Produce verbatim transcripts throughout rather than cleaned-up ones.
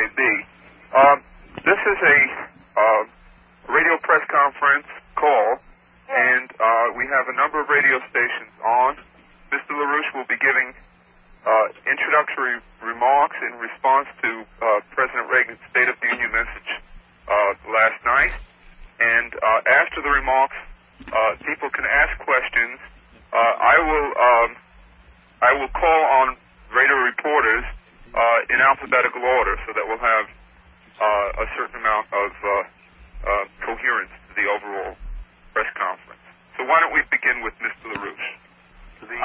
B. Um, this is a uh, radio press conference call, and uh, we have a number of radio stations on. Mister LaRouche will be giving uh, introductory remarks in response to uh, President Reagan's State of the Union message uh, last night. And uh, after the remarks, uh, people can ask questions. Uh, I will um, I will call on radio reporters uh, in alphabetical order, so that we'll have uh, a certain amount of uh, uh, coherence to the overall press conference. So why don't we begin with Mister LaRouche? The,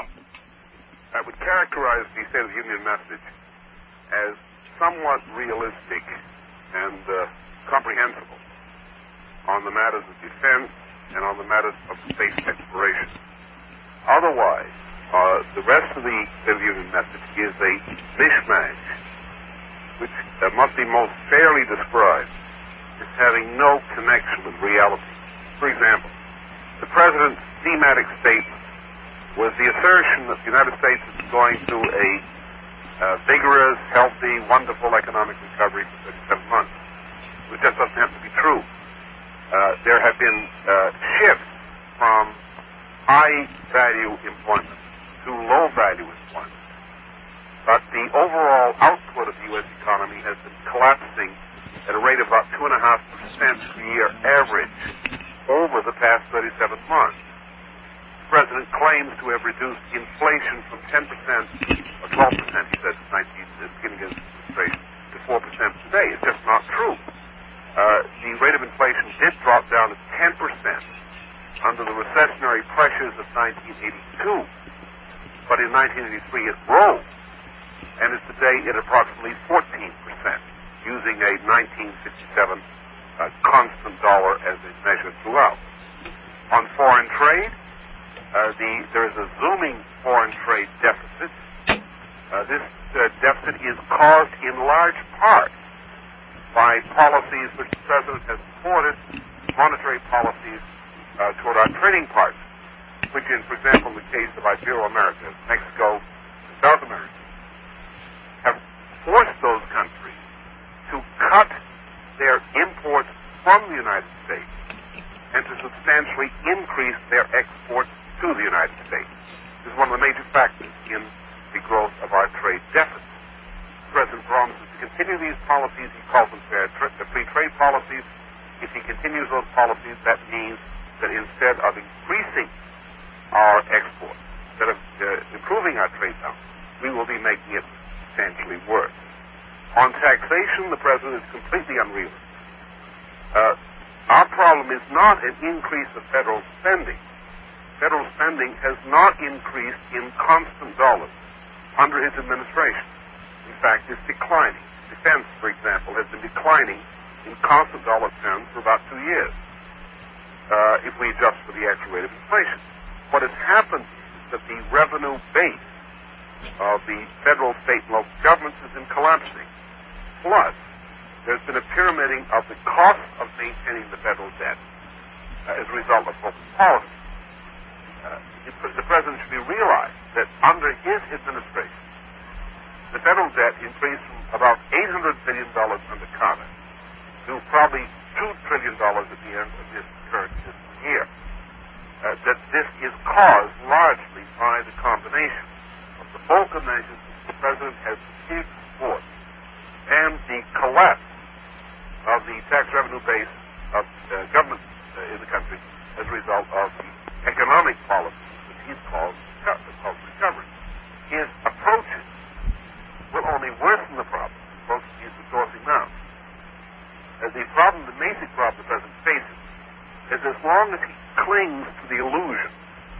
I would characterize the State of the Union message as somewhat realistic and uh, comprehensible on the matters of defense and on the matters of space exploration. Otherwise, uh, the rest of the State of the Union message is a mishmash, which uh, must be most fairly described as having no connection with reality. For example, the President's thematic statement was the assertion that the United States is going through a uh, vigorous, healthy, wonderful economic recovery for thirty-seven months. It just doesn't happen to be true. Uh, there have been uh, shifts from high-value employment to low-value employment. But the overall output of the U S economy has been collapsing at a rate of about two point five percent per year average over the past thirty-seven months. The President claims to have reduced inflation from ten percent or twelve percent, he said, at the beginning of his administration, to four percent today. It's just not true. Uh, the rate of inflation did drop down to ten percent under the recessionary pressures of nineteen eighty-two, but in nineteen eighty-three it rose, and is today at approximately fourteen percent, using a nineteen sixty-seven uh, constant dollar as a measure throughout. On foreign trade, uh, the, there is a zooming foreign trade deficit. Uh, this uh, deficit is caused in large part by policies which the President has supported, monetary policies uh, toward our trading partners, which in, for example, the case of Ibero-America, Mexico, and South America, have forced those countries to cut their imports from the United States and to substantially increase their exports to the United States. This is one of the major factors in the growth of our trade deficit. The President promises to continue these policies. He calls them fair tra- free trade policies. If he continues those policies, that means that instead of increasing our exports, instead of uh, improving our trade balance, we will be making it substantially worse. On taxation, the President is completely unrealistic. Uh, our problem is not an increase of federal spending. Federal spending has not increased in constant dollars under his administration. In fact, it's declining. Defense, for example, has been declining in constant dollar terms for about two years, uh, if we adjust for the actual rate of inflation. What has happened is that the revenue base of the federal, state, and local governments has been collapsing. Plus, there's been a pyramiding of the cost of maintaining the federal debt uh, as a result of public policy. Uh, the President should be realized that under his administration, the federal debt increased from about eight hundred billion dollars under Carter to probably two trillion dollars at the end of this current fiscal year. Uh, that this is caused largely by the combination of the bulk of measures that the President has received support and the collapse of the tax revenue base of uh, government uh, in the country as a result of the economic policies that he's called recovery. His approaches will only worsen the problem, the approaches he's endorsing now. Uh, the problem, the basic problem the President faces is as long as he clings to the illusion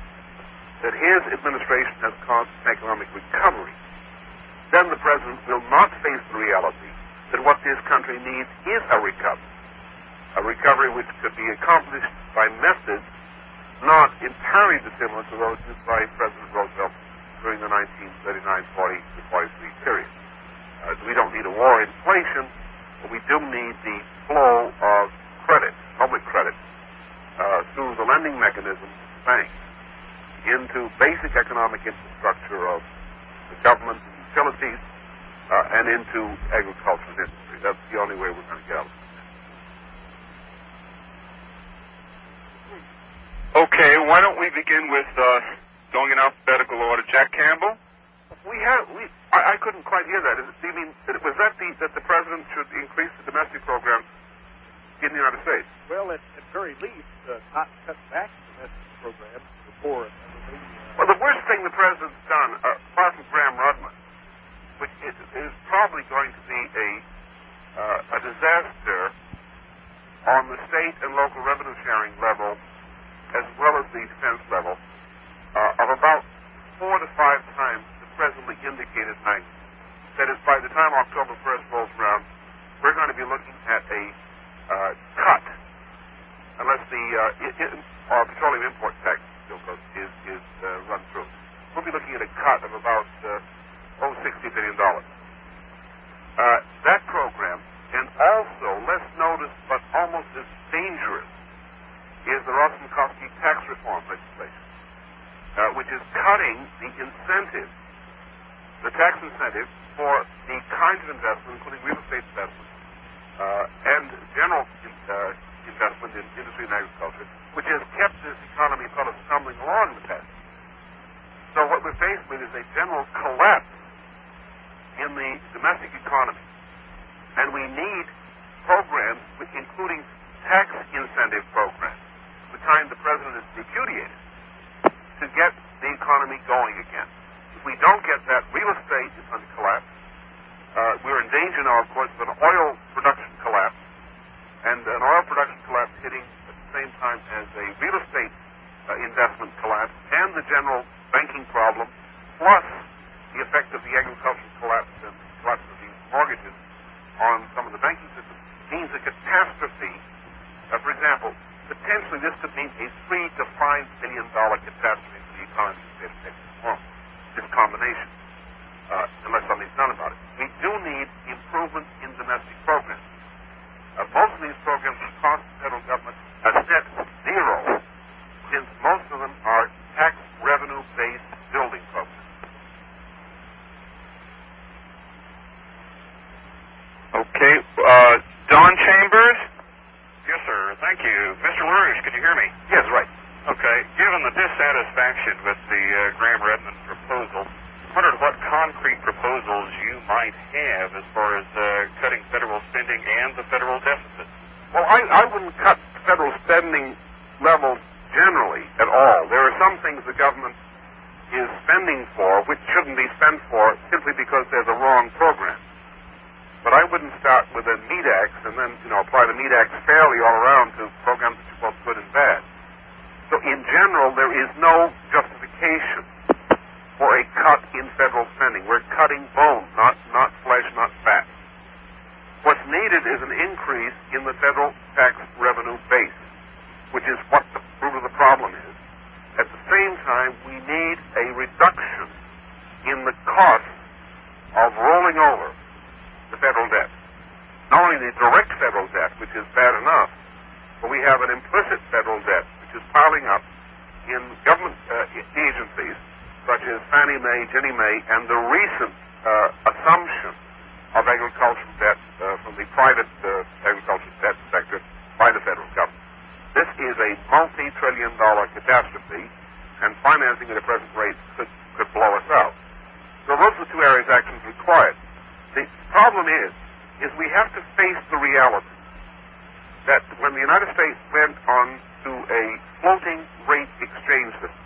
that his administration has caused economic recovery, then the President will not face the reality that what this country needs is a recovery. A recovery which could be accomplished by methods not entirely dissimilar to those used by President Roosevelt during the nineteen thirty-nine forty to forty-three period. Uh, we don't need a war inflation, but we do need the flow of credit, public credit, uh, through the lending mechanisms of banks into basic economic infrastructure of the government and utilities, uh, and into agriculture and industry. That's the only way we're going to get out of it. Okay, why don't we begin with uh, going in alphabetical order. Jack Campbell? We have, we, I, I couldn't quite hear that. Is it, do you mean, was that the, that the president should increase the domestic program in the United States? Well, at, at very least, uh, not cut back the domestic program for the poor and everything. Uh, Well, the worst thing the president's done, uh, apart from Graham-Rudman, which is, is probably going to be a, uh, a disaster on the state and local revenue sharing level, as well as the defense level, uh, of about four to five times the presently indicated magnitude. That is, by the time October first rolls around, we're going to be looking at a uh, cut, unless the uh, it, it, uh, petroleum import tax still goes, is, is uh, run through. We'll be looking at a cut of about uh, oh, sixty billion dollars. Uh, that program, and also less noticed but almost as dangerous, is the Rostenkowski tax reform legislation, uh, which is cutting the incentive, the tax incentive for the kinds of investment, including real estate investment, uh, and general uh, investment in industry and agriculture, which has kept this economy sort of stumbling along in the past. So what we're faced with is a general collapse in the domestic economy, and we need programs, including tax incentive programs, the kind the president has repudiated, to get the economy going again. If we don't get that, real estate is going to collapse. Uh, we're in danger now, of course, of an oil production collapse, and an oil production collapse hitting at the same time as a real estate uh, investment collapse, and the general banking problem, plus the effect of the agricultural collapse and the collapse of the mortgages on some of the banking systems, means a catastrophe. Uh, for example, potentially this could mean a three to five billion dollar catastrophe for the economy of the state of Texas alone. This combination, uh, unless something's done about it. We do need improvement in domestic programs. Uh, most of these programs cost the federal government a net zero, since most of them are tax revenue-based building programs. Okay, uh, Don Chambers? Yes, sir. Thank you. Mister LaRouche, can you hear me? Yes, right. Okay. Given the dissatisfaction with the uh, Graham-Rudman proposal, I wondered what concrete proposals you might have as far as uh, cutting federal spending and the federal deficit. Well, I, I wouldn't cut federal spending levels generally at all. There are some things the government is spending for which shouldn't be spent for simply because they're the wrong program. But I wouldn't start with a meat axe and then, you know, apply the meat axe fairly all around to programs which are both good and bad. So in general, there is no justification for a cut in federal spending. We're cutting bone, not, not flesh, not fat. What's needed is an increase in the federal tax revenue base, which is what the root of the problem is. At the same time, we need a reduction in the cost of rolling over the federal debt. Not only the direct federal debt, which is bad enough, but we have an implicit federal debt, which is piling up in government uh, agencies, such as Fannie Mae, Ginnie Mae, and the recent uh, assumption of agricultural debt uh, from the private uh, agricultural debt sector by the federal government. This is a multi-trillion dollar catastrophe, and financing at the present rate could, could blow us out. So those are the two areas actions required. The problem is, is we have to face the reality that when the United States went on to a floating rate exchange system,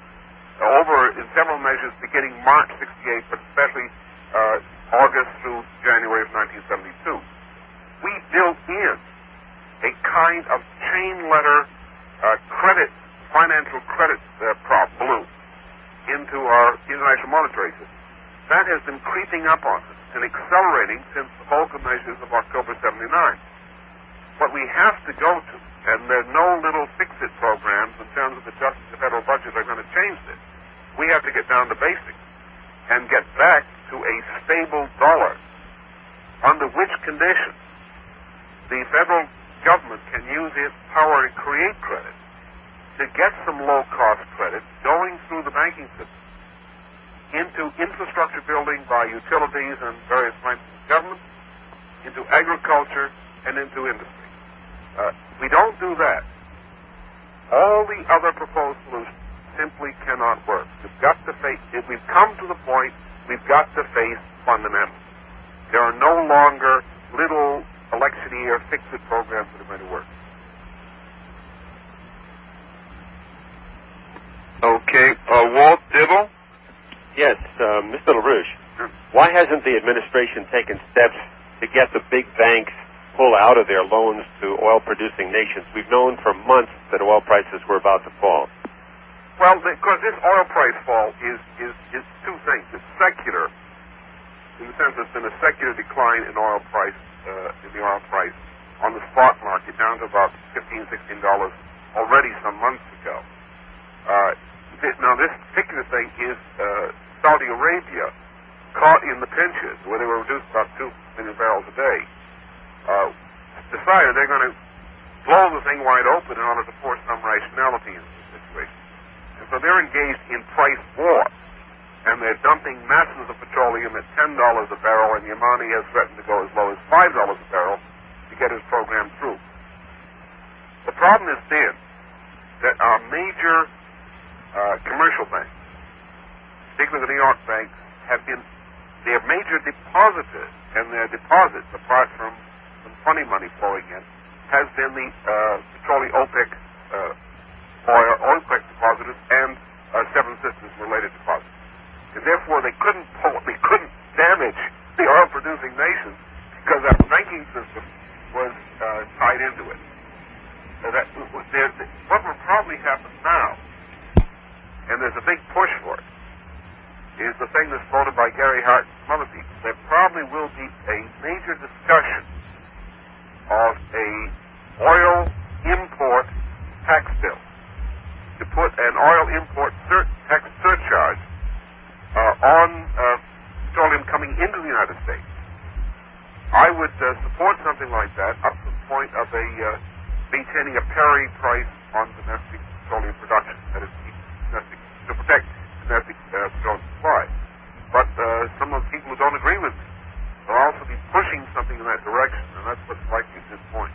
over in several measures beginning March sixty-eight, but especially uh, August through January of nineteen seventy-two, we built in a kind of chain letter uh, credit, financial credit uh, prop balloon into our international monetary system. That has been creeping up on us and accelerating since the Volcker measures of October seventy-nine. What we have to go to, and there are no little fix-it programs in terms of adjusting the federal budget that are going to change this. We have to get down to basics and get back to a stable dollar, under which conditions the federal government can use its power to create credit, to get some low-cost credit going through the banking system, into infrastructure building by utilities and various branches of government, into agriculture, and into industry. Uh, we don't do that. All the other proposed solutions simply cannot work. We've got to face, if we've come to the point, we've got to face fundamentals. There are no longer little election year fix-it programs that are going to work. Okay, uh, Walt Dibble? Yes, uh, Mister LaRouche, sure. Why hasn't the administration taken steps to get the big banks pull out of their loans to oil-producing nations? We've known for months that oil prices were about to fall. Well, because this oil price fall is, is, is two things. It's secular, in the sense there's been a secular decline in oil price, uh, in the oil price on the spot market, down to about fifteen dollars, sixteen dollars already some months ago. Uh, th- now, this particular thing is uh, Saudi Arabia caught in the pinches, where they were reduced about two million barrels a day, uh, decided they're going to blow the thing wide open in order to force some rationality into the situation. And so they're engaged in price war, and they're dumping masses of petroleum at ten dollars a barrel, and Yamani has threatened to go as low as five dollars a barrel to get his program through. The problem has been that our major uh, commercial banks, particularly the New York banks, have been their major depositors, and their deposits, apart from some funny money flowing in, has been the uh, petroleum OPEC uh, oil, OPEC depositors and uh, Seven Sisters related deposits. And therefore, they couldn't pull, they couldn't damage the oil-producing nations because that banking system was uh, tied into it. So that, there, what will probably happen now, and there's a big push for it, is the thing that's floated by Gary Hart and some other people. There probably will be a major discussion of a oil import tax bill to put an oil import sur- tax surcharge uh, on uh, petroleum coming into the United States. I would uh, support something like that up to the point of a uh, maintaining a parity price on domestic petroleum production, that is, domestic, to protect domestic uh, petroleum supply. But uh, some of the people who don't agree with me will also be pushing something in that direction, and that's what's likely at this point.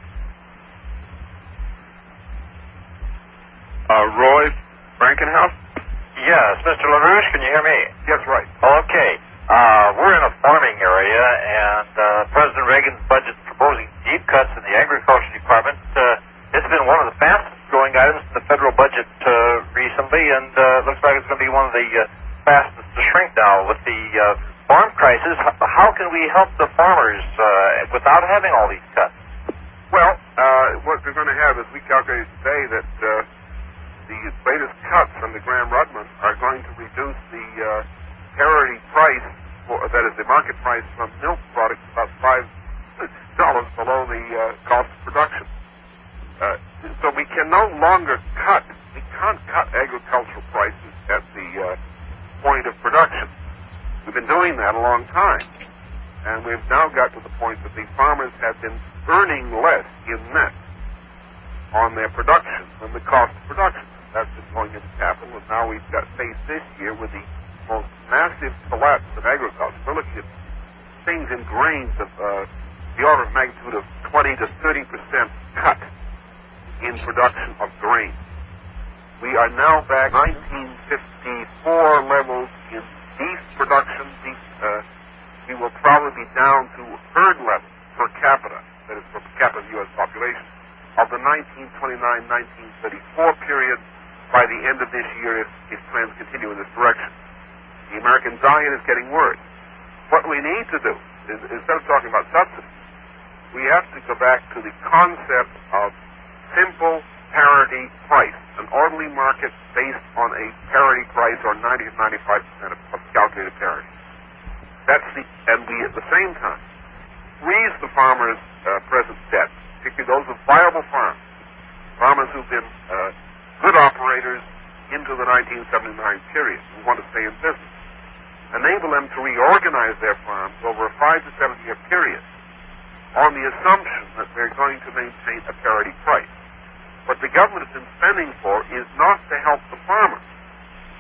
Uh, Roy Frankenhouse? Yes, Mister LaRouche, can you hear me? Yes, right. Okay. Uh, we're in a farming area, and uh, President Reagan's budget proposing deep cuts in the agriculture department. Uh, it's been one of the fastest growing items in the federal budget uh, recently, and uh, looks like it's going to be one of the uh, fastest to shrink now with the uh, farm crisis. How can we help the farmers uh, without having all these cuts? Well, uh, what we're going to have is we calculated today that uh, the latest cuts under Graham-Rudman are going to reduce the uh, parity price, for, that is the market price from milk products, about five dollars below the uh, cost of production. Uh, so we can no longer cut, we can't cut agricultural prices at the uh, point of production. We've been doing that a long time. And we've now got to the point that the farmers have been earning less in net on their production than the cost of production. That's been going into capital, and now we've got faced this year with the most massive collapse of agriculture. We're looking at things in grains of uh, the order of magnitude of twenty to thirty percent cut in production of grain. We are now back nineteen fifty-four levels in beef production. Beef, uh, we will probably be down to herd level per capita, that is per capita of the U S population, of the nineteen twenty-nine nineteen thirty-four period by the end of this year if, if trends continue in this direction. The American diet is getting worse. What we need to do is, instead of talking about subsidies, we have to go back to the concept of simple parity price, an orderly market based on a parity price or ninety to ninety-five percent of, of calculated parity. That's the, and we at the same time freeze the farmers' uh, present debt, particularly those with viable farms, farmers who've been uh, good operators into the nineteen seventy-nine period who want to stay in business. Enable them to reorganize their farms over a five to seven year period on the assumption that they're going to maintain a parity price. What the government has been spending for is not to help the farmers.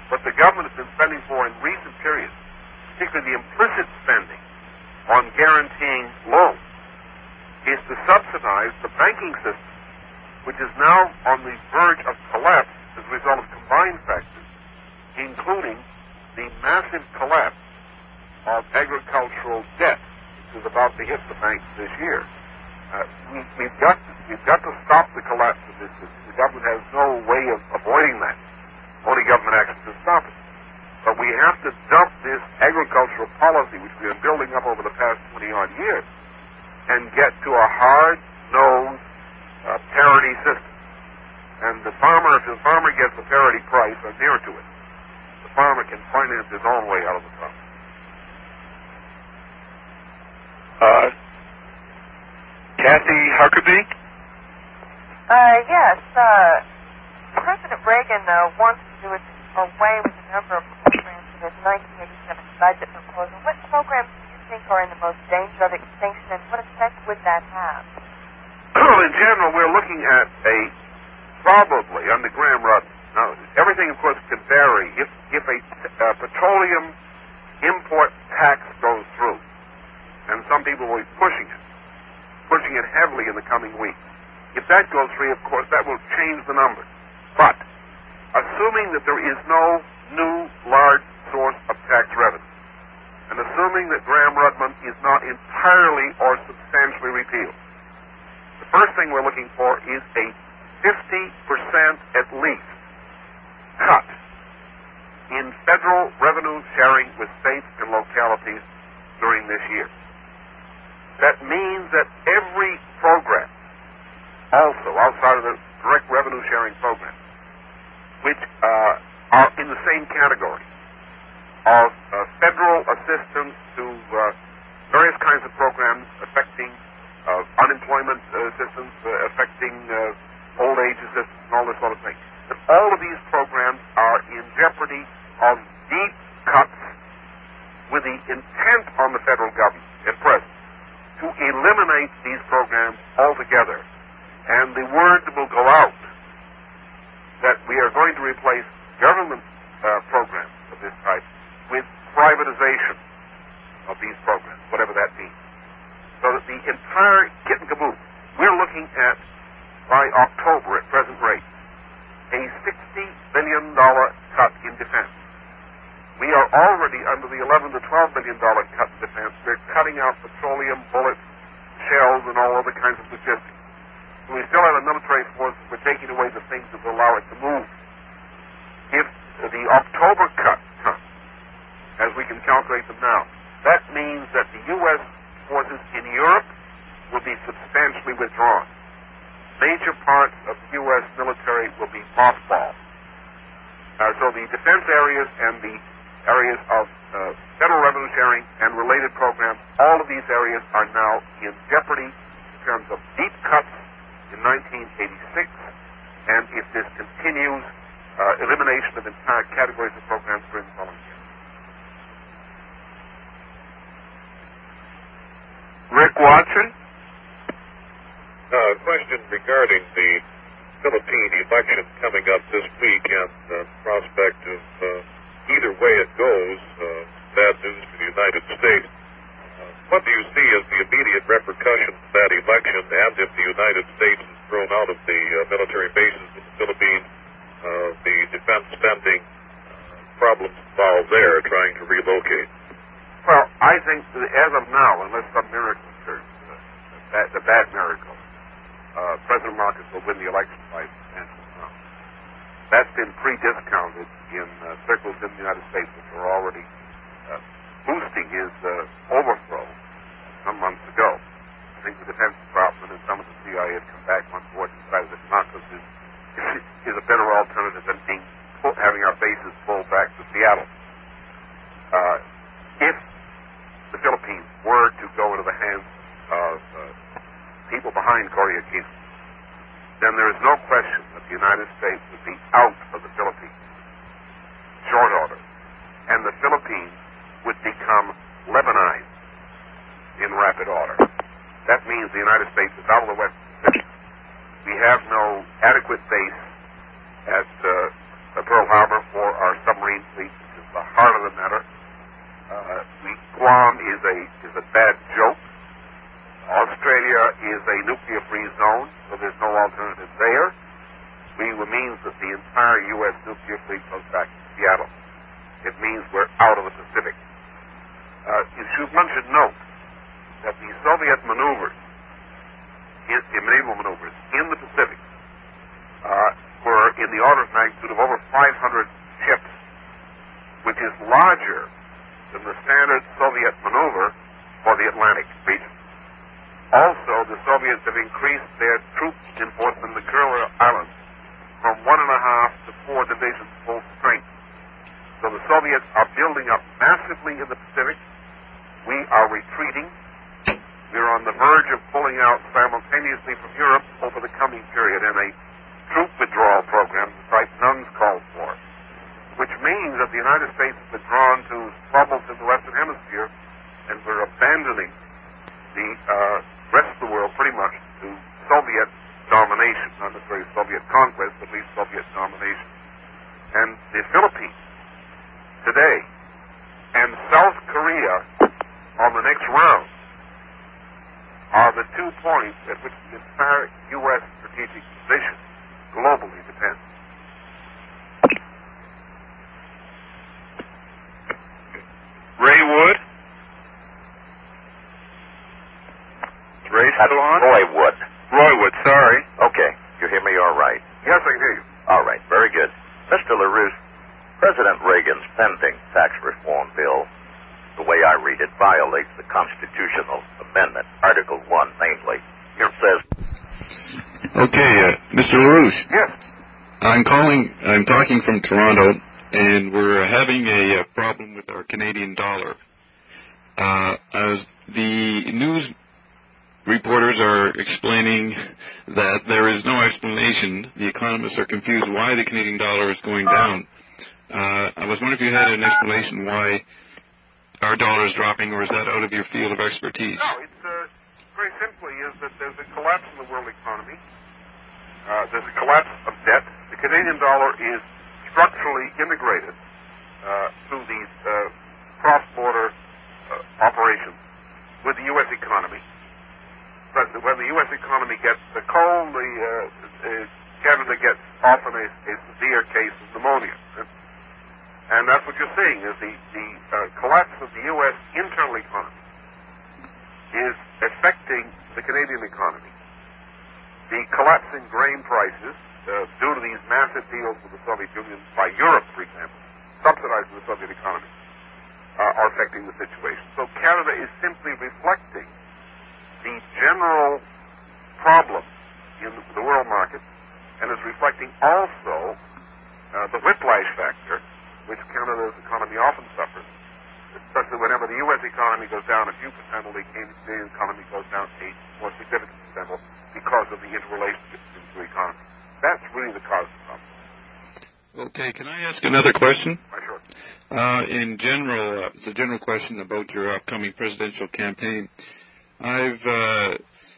what the government has been spending for in recent periods, particularly the implicit spending on guaranteeing loans, is to subsidize the banking system, which is now on the verge of collapse as a result of combined factors, including the massive collapse of agricultural debt, which is about to hit the banks this year. Uh, we, we've got to, we've got to stop the collapse of this system. The government has no way of avoiding that. Only government action to stop it. But we have to dump this agricultural policy, which we've been building up over the past twenty-odd years, and get to a hard-nosed uh, parity system. And the farmer, if the farmer gets a parity price or near to it, the farmer can finance his own way out of the problem. Uh, Kathy Huckabee? Uh, yes. Uh, President Reagan uh, wants to do it away with a number of programs in his nineteen eighty-seven budget proposal. What programs do you think are in the most danger of extinction, and what effect would that have? In general, we're looking at a probably under Graham-Rudman. Now, everything, of course, can vary. If if a uh, petroleum import tax goes through, and some people will be pushing it, pushing it heavily in the coming weeks. If that goes through, of course, that will change the numbers. But assuming that there is no new large source of tax revenue, and assuming that Graham-Rudman is not entirely or substantially repealed, the first thing we're looking for is a fifty percent at least cut in federal revenue sharing with states and localities during this year. That means that every program, also outside of the direct revenue sharing program, which uh, are in the same category of uh, federal assistance to uh, various kinds of programs affecting uh, unemployment uh, assistance, uh, affecting uh, old age assistance, and all this sort of thing. That all of these programs are in jeopardy of deep cuts with the intent on the federal government at present to eliminate these programs altogether. And the word will go out that we are going to replace government uh, programs of this type with privatization of these programs, whatever that means. So that the entire kit and caboodle, we're looking at, by October at present rate, a sixty billion dollars cut in defense. We are already under the eleven to twelve billion dollars cut in defense. We're cutting out petroleum, bullets, shells, and all other kinds of logistics. We still have a military force. We're taking away the things that will allow it to move. If the October cut comes, as we can calculate them now, that means that the U S forces in Europe will be substantially withdrawn. Major parts of the U S military will be mothballed. Uh, so the defense areas and the areas of uh, federal revenue sharing and related programs, all of these areas are now in jeopardy in terms of deep cuts in nineteen eighty-six, and if this continues, uh, elimination of entire categories of programs during the following year. Rick Watson? Uh, a question regarding the Philippine election coming up this week and the prospect of uh, either way it goes, uh, bad news for the United States. What do you see as the immediate repercussions of that election, and if the United States is thrown out of the uh, military bases in the Philippines, uh, the defense spending uh, problems involved there, trying to relocate? Well, I think that as of now, unless some miracle occurs, uh, that, the bad miracle, uh, President Marcos will win the election by substantial amount. That's been pre-discounted in uh, circles in the United States, which are already uh, boosting his uh, overthrow some months ago. I think the Defense Department and some of the C I A have come back on board and decided that Marcos is, is a better alternative than being pull, having our bases pulled back to Seattle. Uh, if the Philippines were to go into the hands of uh, people behind Cory Aquino, then there is no question that the United States would be out of the Philippines short order, and the Philippines would become Lebanized in rapid order. That means the United States is out of the West Pacific. We have no adequate base at uh, uh, Pearl Harbor for our submarine fleet, which is the heart of the matter. Uh, we, Guam is a is a bad joke. Australia is a nuclear-free zone, so there's no alternative there. We means that the entire U S nuclear fleet goes back to Seattle. It means we're out of the Pacific. Uh, you should, one should note that the Soviet maneuvers, in, in naval maneuvers in the Pacific, uh, were in the order of magnitude of over five hundred ships, which is larger than the standard Soviet maneuver for the Atlantic region. Also, the Soviets have increased their troop enforcement in the Kuril Islands from one and a half to four divisions full strength. So the Soviets are building up massively in the Pacific. We are retreating. We're on the verge of pulling out simultaneously from Europe over the coming period in a troop withdrawal program, the type Nuns called for, which means that the United States has withdrawn to troubles in the Western Hemisphere, and we're abandoning the uh, rest of the world pretty much to Soviet domination, not necessarily Soviet conquest, but at least Soviet domination. And the Philippines today and South Korea on the next round are the two points at which the entire U S strategic position globally depends. Ray Wood? Is Ray still on? Roy Wood. Roy Wood, sorry. Okay, you hear me all right? Yes, I can hear you. All right, very good. Mister LaRouche, President Reagan's pending tax reform bill, the way I read it, violates the constitutional amendment, Article one, namely. It says... Okay, uh, Mister LaRouche. Yes. I'm calling, I'm talking from Toronto, and we're having a, a problem with our Canadian dollar. Uh, as the news reporters are explaining that there is no explanation, the economists are confused why the Canadian dollar is going down. Uh, I was wondering if you had an explanation why our dollar is dropping, or is that out of your field of expertise? No, it's uh, very simply is that there's a collapse in the world economy. Uh, there's a collapse of debt. The Canadian dollar is structurally integrated uh, through these uh, cross-border uh, operations with the U S economy. But when the U S economy gets the cold, the uh, uh, Canada gets often a, a severe case of pneumonia. And that's what you're seeing, is the, the uh, collapse of the U S internal economy is affecting the Canadian economy. The collapsing grain prices, uh, due to these massive deals with the Soviet Union by Europe, for example, subsidizing the Soviet economy, uh, are affecting the situation. So Canada is simply reflecting the general problem in the world market, and is reflecting also uh, the whiplash factor, which Canada's economy often suffers, especially whenever the U S economy goes down a few percent, the Canadian economy goes down a more significant percent because of the interrelationship between the two economies. That's really the cause of the problem. Okay, can I ask another question? Sure. Uh, in general, uh, it's a general question about your upcoming presidential campaign. I've, uh,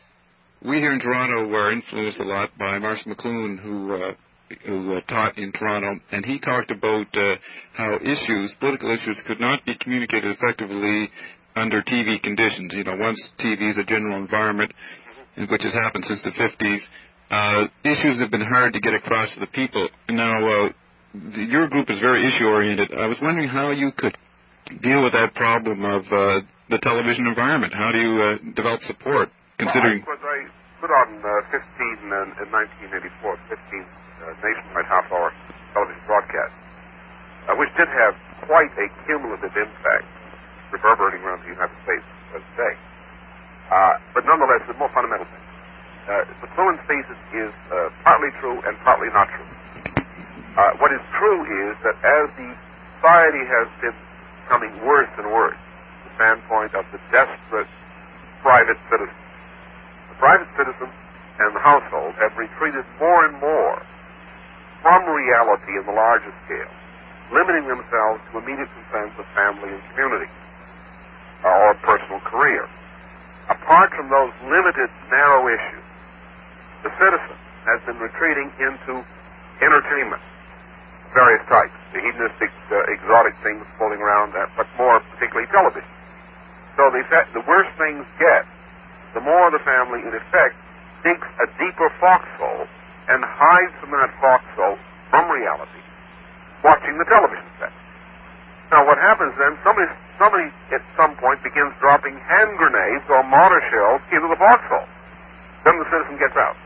we here in Toronto were influenced a lot by Marshall McLuhan, who, uh, who uh, taught in Toronto, and he talked about uh, how issues, political issues, could not be communicated effectively under T V conditions. You know, once T V is a general environment, which has happened since the fifties, uh, issues have been hard to get across to the people. Now, uh, the, your group is very issue-oriented. I was wondering how you could deal with that problem of uh, the television environment. How do you uh, develop support, considering... Well, I, I put on uh, fifteen in, in nineteen eighty-four, fifteen uh, nationwide half-hour television broadcasts, uh, which did have quite a cumulative impact, reverberating around the United States today. Uh, but nonetheless, the more fundamental thing. Uh, McLuhan's thesis is uh, partly true and partly not true. Uh, what is true is that as the society has been becoming worse and worse, from the standpoint of the desperate private citizen, the private citizen and the household have retreated more and more from reality in the larger scale, limiting themselves to immediate concerns of family and community uh, or personal career. Apart from those limited, narrow issues, the citizen has been retreating into entertainment, various types, the hedonistic, uh, exotic things floating around, that, but more particularly television. So the, effect, the worse things get, the more the family, in effect, digs a deeper foxhole and hides from that foxhole from reality, watching the television set. Now, what happens then, somebody, somebody at some point begins dropping hand grenades or mortar shells into the foxhole. Then the citizen gets out.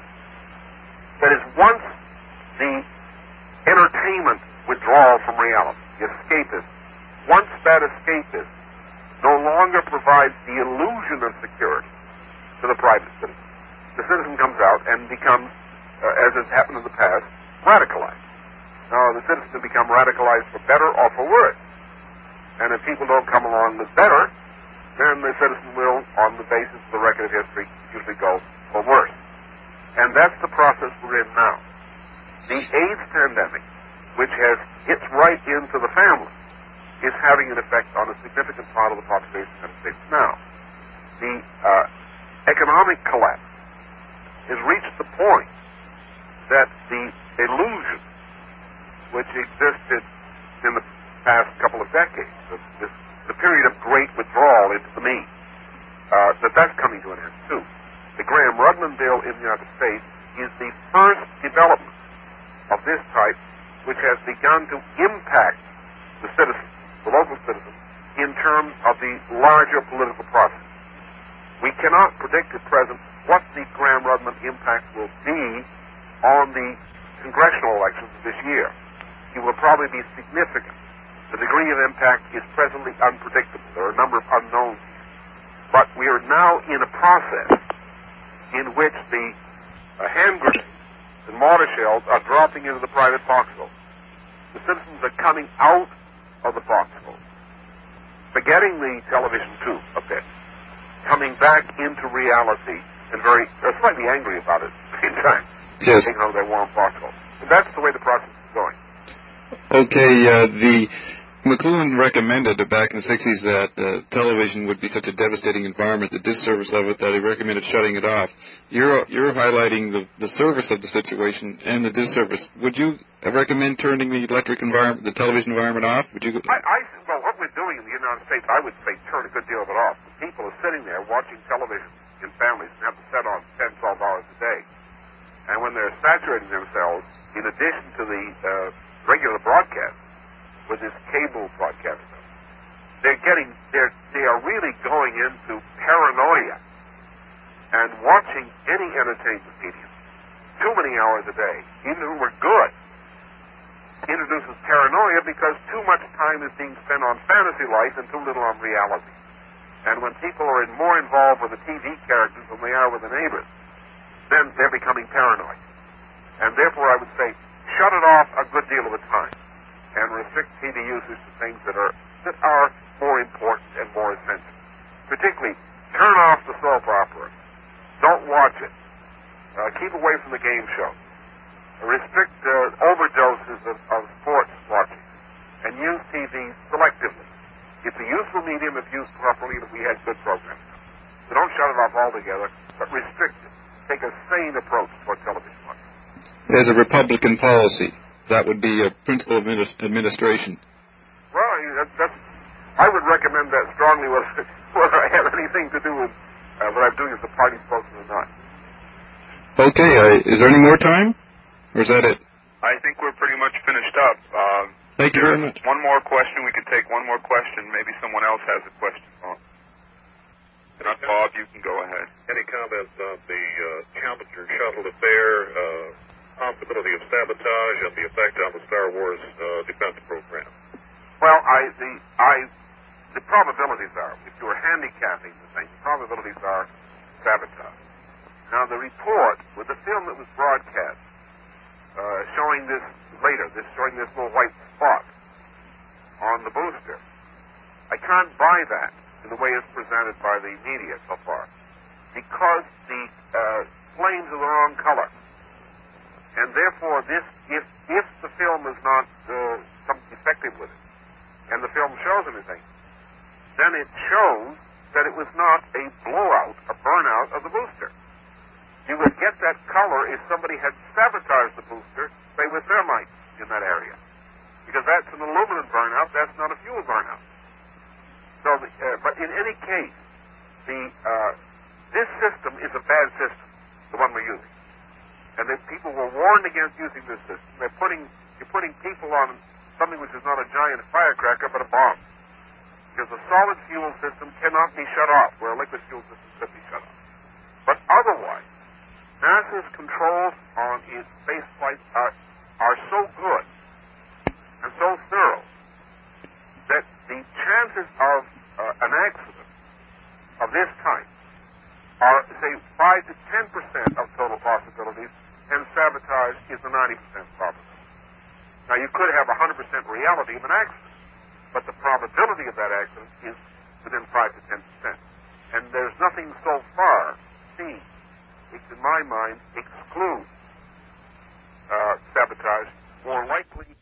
That is, once the entertainment withdrawal from reality, the escapism, once that escapism no longer provides the illusion of security to the private citizen, the citizen comes out and becomes, uh, as has happened in the past, radicalized. Now, the citizen can become radicalized for better or for worse. And if people don't come along with better, then the citizen will, on the basis of the record of history, usually go for worse. And that's the process we're in now. The AIDS pandemic, which has hit right into the family, is having an effect on a significant part of the population of the United States now. The uh, economic collapse has reached the point that the illusion which existed in the past couple of decades, this, the period of great withdrawal into the mean, uh, that that's coming to an end too. The Graham-Rudman bill in the United States is the first development of this type which has begun to impact the citizens, the local citizens, in terms of the larger political process. We cannot predict at present what the Graham-Rudman impact will be on the congressional elections this year. It will probably be significant. The degree of impact is presently unpredictable. There are a number of unknowns. But we are now in a process in which the uh, hand grenades and mortar shells are dropping into the private foxhole. The citizens are coming out of the foxhole, forgetting the television too a bit, coming back into reality, and very uh, slightly angry about it at the same time. Yes. Taking out their warm foxhole. And that's the way the process is going. Okay, uh, the McLuhan recommended back in the sixties that uh, television would be such a devastating environment, the disservice of it, that he recommended shutting it off. You're you're highlighting the, the service of the situation and the disservice. Would you recommend turning the electric environment, the television environment off? Would you? I, I well, what we're doing in the United States, I would say turn a good deal of it off. People are sitting there watching television in families and have to set on ten, twelve hours a day, and when they're saturating themselves, in addition to the uh, regular broadcast, with this cable broadcast, they're getting, they're, they are really going into paranoia, and watching any entertainment medium too many hours a day, even if it were good, introduces paranoia because too much time is being spent on fantasy life and too little on reality. And when people are in more involved with the T V characters than they are with the neighbors, then they're becoming paranoid. And therefore I would say, shut it off a good deal of the time, and restrict T V usage to things that are that are more important and more essential. Particularly, turn off the soap opera. Don't watch it. Uh, keep away from the game show. Restrict uh, overdoses of, of sports watching, and use T V selectively. It's a useful medium if used properly, and if we had good programs. So don't shut it off altogether, but restrict it. Take a sane approach toward television watching. As a Republican policy, that would be a principle of administration. Well, that, that's, I would recommend that strongly whether, whether I have anything to do with uh, what I'm doing as a party spokesman or not. Okay, uh, is there any more time? Or is that it? I think we're pretty much finished up. Um, Thank you very much. One more question. We could take one more question. Maybe someone else has a question. Oh. Not Bob, you can go ahead. Any comments on the uh, Challenger shuttle affair, uh, possibility of sabotage, and the effect on the Star Wars uh, defense program? Well, I the I the probabilities are, if you were handicapping the thing, the probabilities are sabotage. Now, the report with the film that was broadcast uh, showing this later, this showing this little white spot on the booster, I can't buy that in the way it's presented by the media so far, because the uh, flames are the wrong color. And therefore, this, if, if the film is not uh, something effective with it, and the film shows anything, then it shows that it was not a blowout, a burnout of the booster. You would get that color if somebody had sabotaged the booster, say with thermite in that area. because that's an aluminum burnout, that's not a fuel burnout. So, the, uh, but in any case, the uh, this system is a bad system, the one we're using. And that people were warned against using this system. They're putting, you're putting people on something which is not a giant firecracker, but a bomb. Because a solid fuel system cannot be shut off, where a liquid fuel system could be shut off. But otherwise, NASA's controls on its space flights are, are so good and so thorough that the chances of uh, an accident of this type are, say, five to ten percent of total possibilities, and sabotage is the ninety percent probability. Now, you could have one hundred percent reality of an accident, but the probability of that accident is within five to ten percent. And there's nothing so far seen which, in my mind, excludes uh, sabotage. More likely